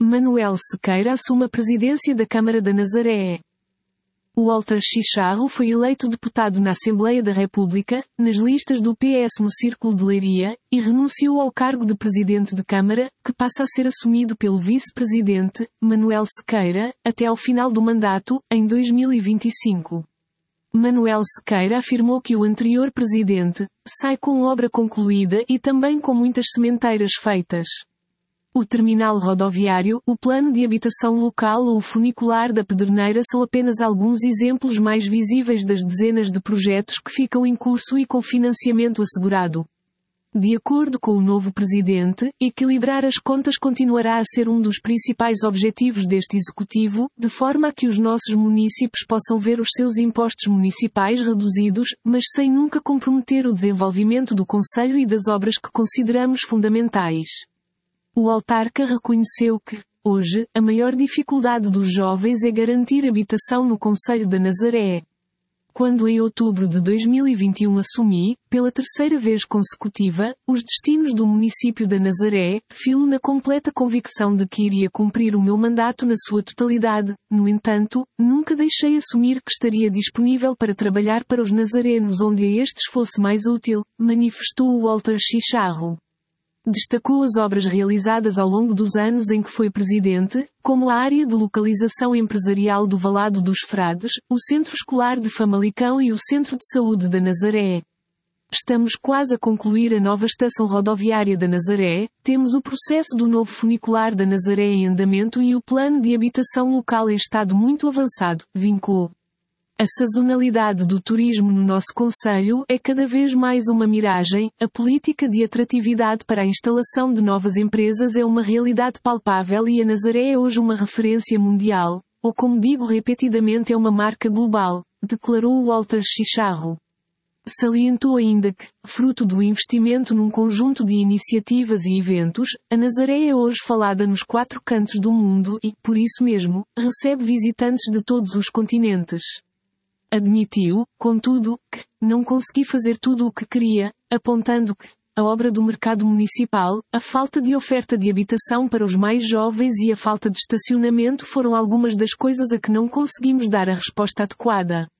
Manuel Sequeira assume a presidência da Câmara da Nazaré. Walter Chicharro foi eleito deputado na Assembleia da República, nas listas do PS no Círculo de Leiria, e renunciou ao cargo de presidente de Câmara, que passa a ser assumido pelo vice-presidente, Manuel Sequeira, até ao final do mandato, em 2025. Manuel Sequeira afirmou que o anterior presidente sai com obra concluída e também com muitas sementeiras feitas. O terminal rodoviário, o plano de habitação local ou o funicular da Pedreneira são apenas alguns exemplos mais visíveis das dezenas de projetos que ficam em curso e com financiamento assegurado. De acordo com o novo presidente, equilibrar as contas continuará a ser um dos principais objetivos deste executivo, de forma a que os nossos munícipes possam ver os seus impostos municipais reduzidos, mas sem nunca comprometer o desenvolvimento do concelho e das obras que consideramos fundamentais. O autarca reconheceu que, hoje, a maior dificuldade dos jovens é garantir habitação no concelho da Nazaré. Quando em outubro de 2021 assumi, pela terceira vez consecutiva, os destinos do município da Nazaré, filo na completa convicção de que iria cumprir o meu mandato na sua totalidade. No entanto, nunca deixei assumir que estaria disponível para trabalhar para os nazarenos onde a estes fosse mais útil, manifestou o Walter Chicharro. Destacou as obras realizadas ao longo dos anos em que foi presidente, como a área de localização empresarial do Valado dos Frades, o Centro Escolar de Famalicão e o Centro de Saúde da Nazaré. Estamos quase a concluir a nova estação rodoviária da Nazaré, temos o processo do novo funicular da Nazaré em andamento e o plano de habitação local em estado muito avançado, vincou. A sazonalidade do turismo no nosso concelho é cada vez mais uma miragem, a política de atratividade para a instalação de novas empresas é uma realidade palpável e a Nazaré é hoje uma referência mundial, ou como digo repetidamente é uma marca global, declarou Walter Chicharro. Salientou ainda que, fruto do investimento num conjunto de iniciativas e eventos, a Nazaré é hoje falada nos 4 cantos do mundo e, por isso mesmo, recebe visitantes de todos os continentes. Admitiu, contudo, que não consegui fazer tudo o que queria, apontando que a obra do mercado municipal, a falta de oferta de habitação para os mais jovens e a falta de estacionamento foram algumas das coisas a que não conseguimos dar a resposta adequada.